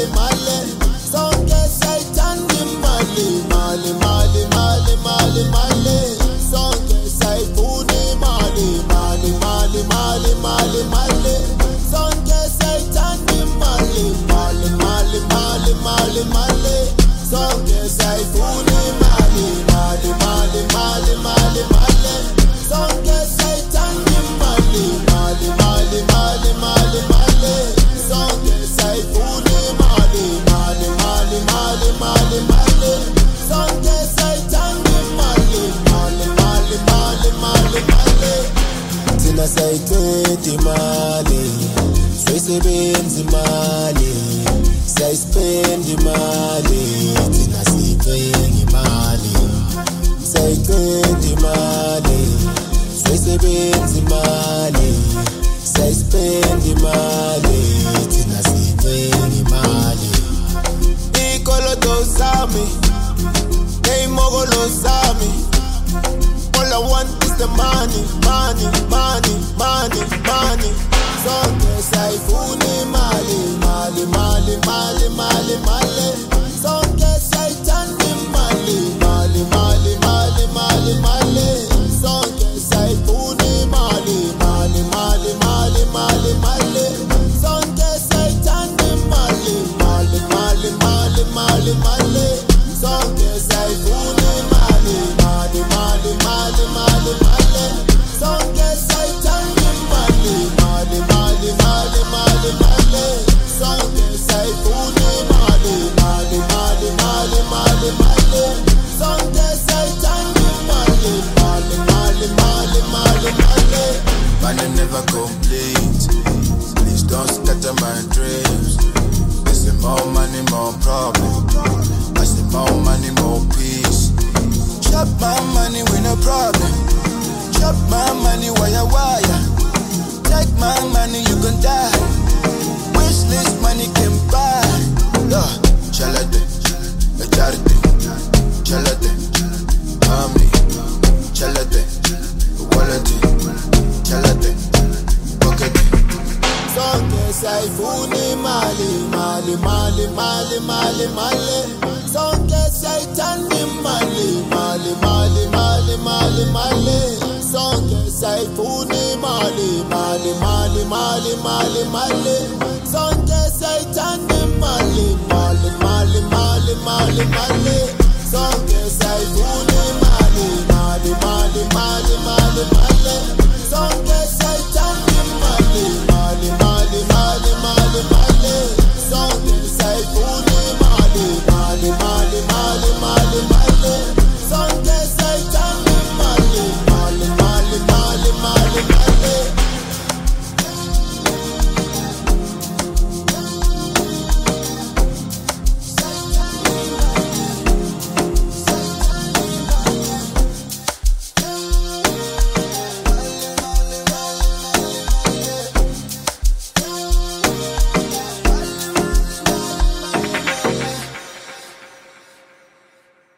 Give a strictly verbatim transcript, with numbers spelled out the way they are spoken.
mali mali sonke sayithanda imali mali mali mali mali mali sonke sayifuna imali mali mali mali mali mali sonke sayithanda imali mali mali mali mali mali sonke sayifuna imali mali mali mali mali mali sonke sayithanda imali mali mali mali mali mali sonke sayifuna imali mali mali mali mali mali sonke sayithanda imali mali mali mali mali mali thina sayiceda imali sisebenza imali sayispend imali thina sithenga imali sayiceda imali sisebenza imali sayispend imali thina sithenga imali ikoloto zami neyimokolo zami all I want is the money money money money money sonke sayifuna imali mali mali mali mali mali sonke sayithanda imali mali mali mali mali mali sonke sayifuna imali mali mali mali mali mali sonke sayithanda imali mali mali mali mali mali sonke sayifuna imali mali mali mali mali mali sonke sayithanda imali mali mali mali mali mali sonke sayifuna imali mali mali mali mali mali sonke sayithanda imali mali mali mali mali mali money never complete. Please don't scatter my dreams. They say more money, more problem. I say more money, more peace. Chop my money with no problem. Chop my money wire wire. Take my money, you gon' die. Wish list money can buy. Yeah, chalade, a charity, chalade, army, chalade, quality, chalade, pocket. Sonke sayifuna imali mali mali mali mali mali sonke sayithanda imali mali mali mali mali mali sonke sayifuna imali mali mali mali mali mali sonke sayithanda imali mali mali mali mali mali